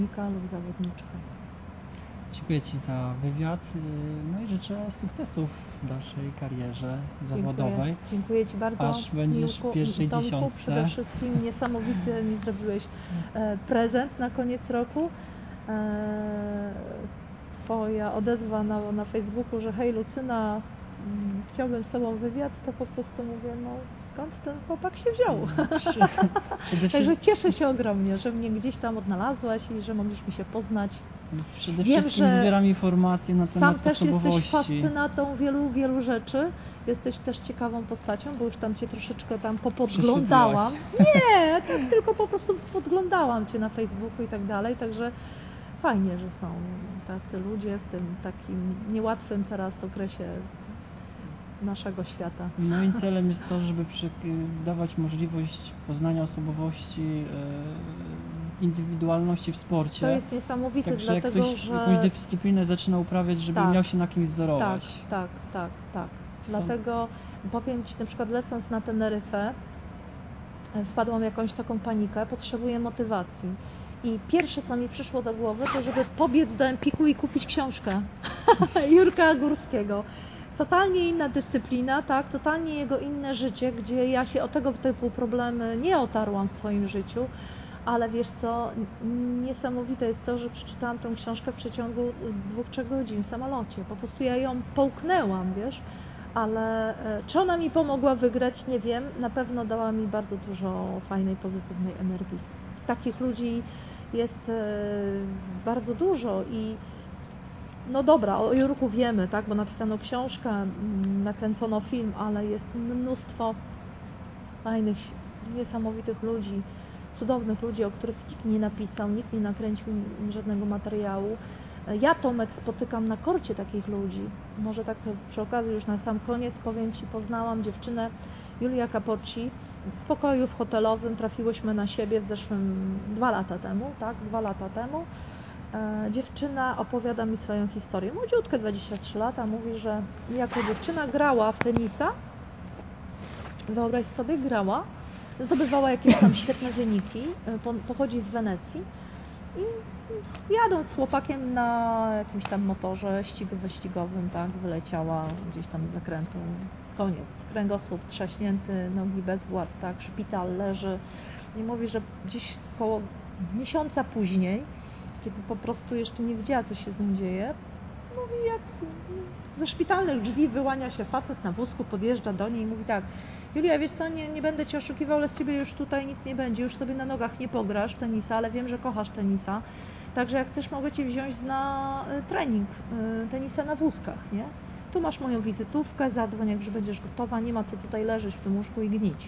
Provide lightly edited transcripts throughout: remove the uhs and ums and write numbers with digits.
lub zawodniczka. Dziękuję Ci za wywiad, no i życzę sukcesów w dalszej karierze zawodowej. Dziękuję Ci bardzo. Aż będziesz w pierwszej dziesiątce. Przede wszystkim niesamowity mi zrobiłeś prezent na koniec roku. Twoja odezwa na Facebooku, że hej Lucyna, chciałbym z Tobą wywiad, to po prostu mówię, no skąd ten chłopak się wziął? Także cieszę się ogromnie, że mnie gdzieś tam odnalazłaś i że mogliśmy się poznać. Przede wszystkim zbieram informacje na temat osobowości. Sam też jesteś fascynatą wielu rzeczy. Jesteś też ciekawą postacią, bo już tam Cię troszeczkę tam popodglądałam. Nie, tak tylko po prostu podglądałam Cię na Facebooku i tak dalej, także fajnie, że są tacy ludzie w tym takim niełatwym teraz okresie naszego świata. Moim celem jest to, żeby dawać możliwość poznania osobowości, indywidualności w sporcie. To jest niesamowite, także dlatego jak ktoś że jakąś dyscyplinę zaczyna uprawiać, żeby miał się na kimś wzorować. Tak. Dlatego powiem Ci, na przykład lecąc na Teneryfę, wpadłam w jakąś taką panikę, potrzebuję motywacji. I pierwsze, co mi przyszło do głowy, to żeby pobiec do Empiku i kupić książkę Jurka Górskiego. Totalnie inna dyscyplina, tak, totalnie jego inne życie, gdzie ja się o tego typu problemy nie otarłam w swoim życiu, ale wiesz co, niesamowite jest to, że przeczytałam tę książkę w przeciągu 2-3 godzin w samolocie. Po prostu ja ją połknęłam, wiesz, ale czy ona mi pomogła wygrać, nie wiem, na pewno dała mi bardzo dużo fajnej, pozytywnej energii. Takich ludzi jest bardzo dużo i no dobra, o Jurku wiemy, tak, bo napisano książkę, nakręcono film, ale jest mnóstwo fajnych, niesamowitych ludzi, cudownych ludzi, o których nikt nie napisał, nikt nie nakręcił żadnego materiału. Ja, Tomek, spotykam na korcie takich ludzi. Może tak przy okazji już na sam koniec powiem Ci, poznałam dziewczynę Julia Capocci w pokoju w hotelowym, trafiłyśmy na siebie w zeszłym 2 lata temu, tak, 2 lata temu. Dziewczyna opowiada mi swoją historię. Młodziutka, 23 lata, mówi, że jako dziewczyna grała w tenisa, wyobraź sobie, grała, zdobywała jakieś tam świetne wyniki, pochodzi z Wenecji i jadąc z chłopakiem na jakimś tam motorze wyścigowym, tak, wyleciała gdzieś tam z zakrętu, koniec, kręgosłup trzaśnięty, nogi bez władz, tak, szpital, leży i mówi, że gdzieś koło miesiąca później, kiedy po prostu jeszcze nie wiedziała, co się z nim dzieje, mówi, jak ze szpitalnych drzwi wyłania się facet na wózku, podjeżdża do niej i mówi tak: Julia, wiesz co, nie będę Cię oszukiwał, ale z Ciebie już tutaj nic nie będzie, już sobie na nogach nie pograsz w tenisa, ale wiem, że kochasz tenisa, także jak chcesz, mogę Cię wziąć na trening tenisa na wózkach, nie? Tu masz moją wizytówkę, zadzwoń, jak już będziesz gotowa, nie ma co tutaj leżeć w tym łóżku i gnić.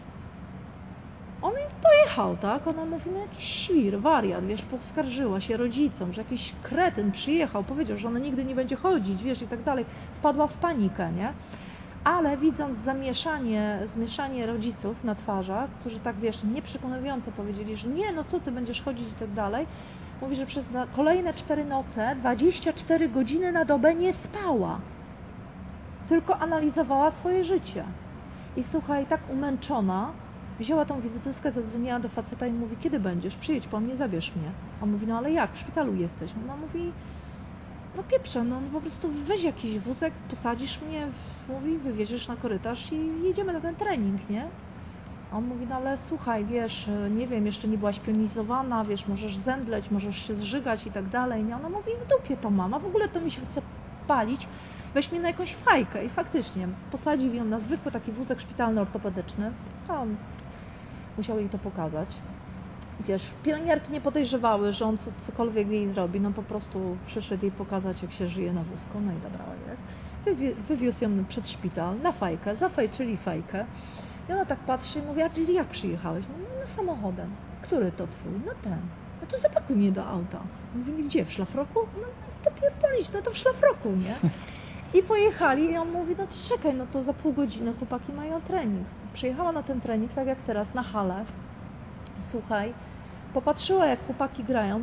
On pojechał, tak? Ona mówi, no jakiś świr, wariat, wiesz, poskarżyła się rodzicom, że jakiś kretyn przyjechał, powiedział, że ona nigdy nie będzie chodzić, wiesz, i tak dalej. Wpadła w panikę, nie? Ale widząc zmieszanie rodziców na twarzach, którzy tak, wiesz, nieprzekonująco powiedzieli, że nie, no co ty będziesz chodzić i tak dalej, mówi, że przez kolejne 4 noce, 24 godziny na dobę nie spała, tylko analizowała swoje życie. I słuchaj, tak umęczona, wzięła tą wizytówkę, zadzwoniła do faceta i mówi, kiedy będziesz? Przyjedź po mnie, zabierz mnie. On mówi, no ale jak? W szpitalu jesteś. Ona mówi, no pieprze, no po prostu weź jakiś wózek, posadzisz mnie, mówi, wywieziesz na korytarz i jedziemy na ten trening, nie? A on mówi, no ale słuchaj, wiesz, nie wiem, jeszcze nie byłaś pionizowana, wiesz, możesz zemdleć, możesz się zżygać i tak dalej, nie? Ona mówi, w dupie to mam, a w ogóle to mi się chce palić, weź mnie na jakąś fajkę. I faktycznie posadził ją na zwykły taki wózek szpitalny ortopedyczny, tam musiał jej to pokazać. Wiesz, pielęgniarki nie podejrzewały, że on cokolwiek jej zrobi, no po prostu przyszedł jej pokazać, jak się żyje na wózku, no i dobra, jest. Wywiózł ją przed szpital, na fajkę, zafajczyli fajkę. I ona tak patrzy i mówi, a czyli jak przyjechałeś? No samochodem. Który to twój? No ten. No to zapakuj mnie do auta. Mówi, gdzie? W szlafroku? No to pierdolić, no to w szlafroku, nie? I pojechali i on mówi, no to czekaj, no to za pół godziny chłopaki mają trening. Przyjechała na ten trening, tak jak teraz, na halę. Słuchaj, popatrzyła, jak chłopaki grają.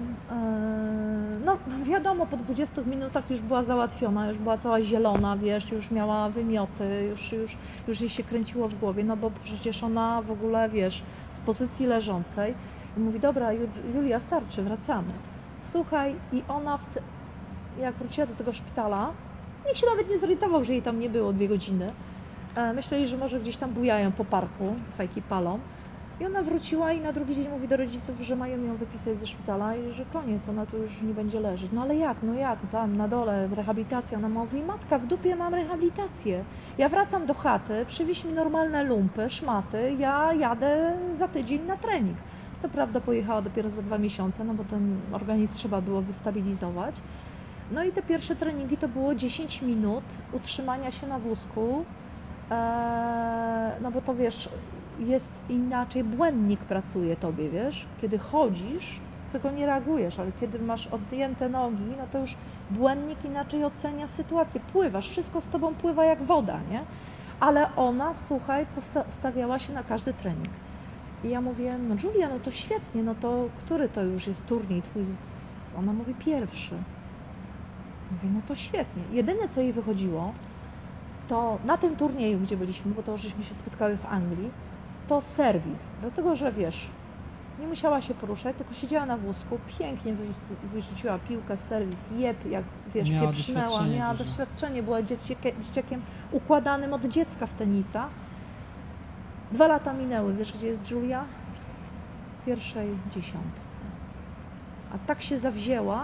No wiadomo, po 20 minutach już była załatwiona, już była cała zielona, wiesz, już miała wymioty, już jej się kręciło w głowie, no bo przecież ona w ogóle, wiesz, w pozycji leżącej. I mówi, dobra, Julia, starczy, wracamy. Słuchaj, i ona jak wróciła do tego szpitala, nikt się nawet nie zorientował, że jej tam nie było 2 godziny. Myśleli, że może gdzieś tam bujają po parku, fajki palą. I ona wróciła i na drugi dzień mówi do rodziców, że mają ją wypisać ze szpitala i że koniec, ona tu już nie będzie leżeć. No ale jak, tam na dole rehabilitacja. Ona mówi, matka, w dupie mam rehabilitację. Ja wracam do chaty, przywieź mi normalne lumpy, szmaty, ja jadę za tydzień na trening. Co prawda pojechała dopiero za 2 miesiące, no bo ten organizm trzeba było wystabilizować. No i te pierwsze treningi to było 10 minut utrzymania się na wózku, no bo to wiesz, jest inaczej, błędnik pracuje tobie, wiesz, kiedy chodzisz, tylko nie reagujesz, ale kiedy masz odjęte nogi, no to już błędnik inaczej ocenia sytuację, pływasz, wszystko z tobą pływa jak woda, nie? Ale ona, słuchaj, stawiała się na każdy trening. I ja mówię, no Julia, no to świetnie, no to który to już jest turniej twój? Ona mówi, pierwszy. Mówię, no to świetnie. Jedyne, co jej wychodziło, to na tym turnieju, gdzie byliśmy, bo to żeśmy się spotkały w Anglii, to serwis. Dlatego, że wiesz, nie musiała się poruszać, tylko siedziała na wózku, pięknie wyrzuciła piłkę, serwis, jak wiesz, pieprznęła, miała doświadczenie, była dzieciakiem układanym od dziecka w tenisa. 2 lata minęły, wiesz, gdzie jest Julia? W pierwszej 10. A tak się zawzięła,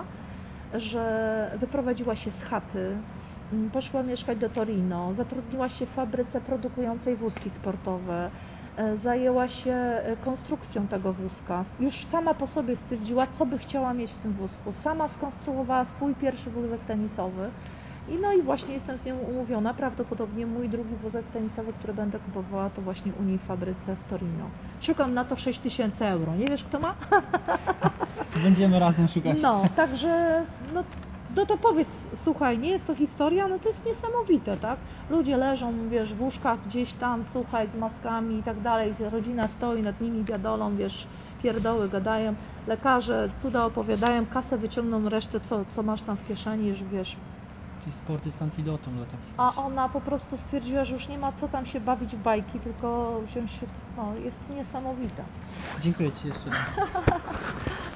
że wyprowadziła się z chaty, poszła mieszkać do Torino, zatrudniła się w fabryce produkującej wózki sportowe, zajęła się konstrukcją tego wózka. Już sama po sobie stwierdziła, co by chciała mieć w tym wózku. Sama skonstruowała swój pierwszy wózek tenisowy. I właśnie jestem z nią umówiona. Prawdopodobnie mój drugi wózek tenisowy, który będę kupowała, to właśnie u niej w fabryce w Torino. Szukam na to 6000 euro. Nie wiesz, kto ma? Będziemy razem szukać. No, także, no to powiedz, słuchaj, nie jest to historia, no to jest niesamowite, tak? Ludzie leżą, wiesz, w łóżkach gdzieś tam, słuchaj, z maskami i tak dalej, rodzina stoi nad nimi biadolą, wiesz, pierdoły gadają, lekarze cuda opowiadają, kasę wyciągną, resztę, co masz tam w kieszeni, że wiesz. Czyli sport jest antidotum dla takich. A ona po prostu stwierdziła, że już nie ma co tam się bawić w bajki, tylko wziąć się, no, jest niesamowita. Dziękuję Ci jeszcze raz.